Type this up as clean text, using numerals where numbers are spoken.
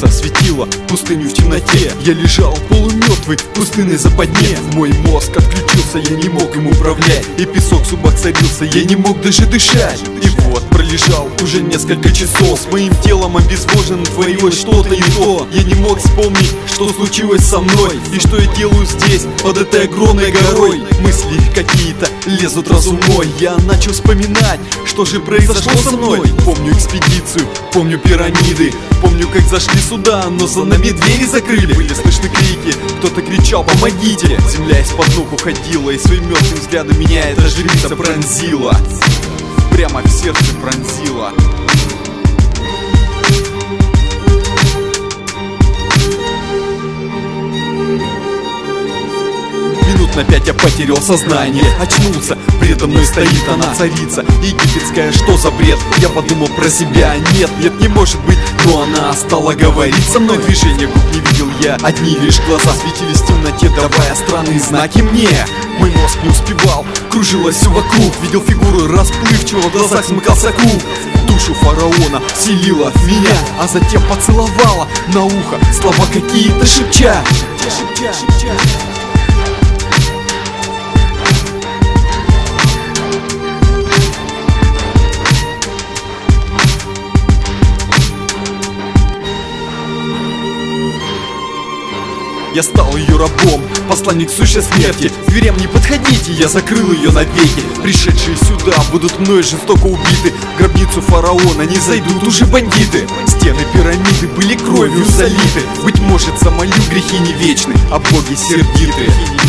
солнце осветило пустыню в темноте. Я лежал полумертвый в пустынной западне. Мой мозг отключился, я не мог им управлять, и песок в зубах царился, я не мог даже дышать. И вот пролежал уже несколько часов, с моим телом обезвоженным творилось что-то не то. Я не мог вспомнить, что случилось со мной и что я делаю здесь, под этой огромной горой. Мысли какие-то лезут разум мой. Я начал вспоминать, что же произошло со мной. Помню экспедицию, помню пирамиды, помню, как зашли сюда, но за нами двери закрыли. Были слышны крики, кто-то кричал: помогите! Земля из-под ног уходила, и своим мертвым взглядом меня эта жрица пронзила. Прямо в сердце пронзила. Минут на 5 я потерял сознание. Очнулся, предо мной стоит она, царица египетская, что за бред? Я подумал про себя, нет, не может быть. Но она стала говорить со мной, движения губ не видел я, одни лишь глаза светились в темноте, давая странные знаки мне. Мой мозг не успевал, кружилось все вокруг, видел фигуры расплывчиво, в глазах смыкался круг. Душу фараона вселила в меня, а затем поцеловала на ухо, слова какие-то шепча. Я стал ее рабом, посланник сущей смерти. К дверям не подходите, я закрыл ее навеки. Пришедшие сюда будут мной жестоко убиты. В гробницу фараона не зайдут уже бандиты. Стены пирамиды были кровью залиты. Быть может, за мою грехи не вечны, а боги сердиты.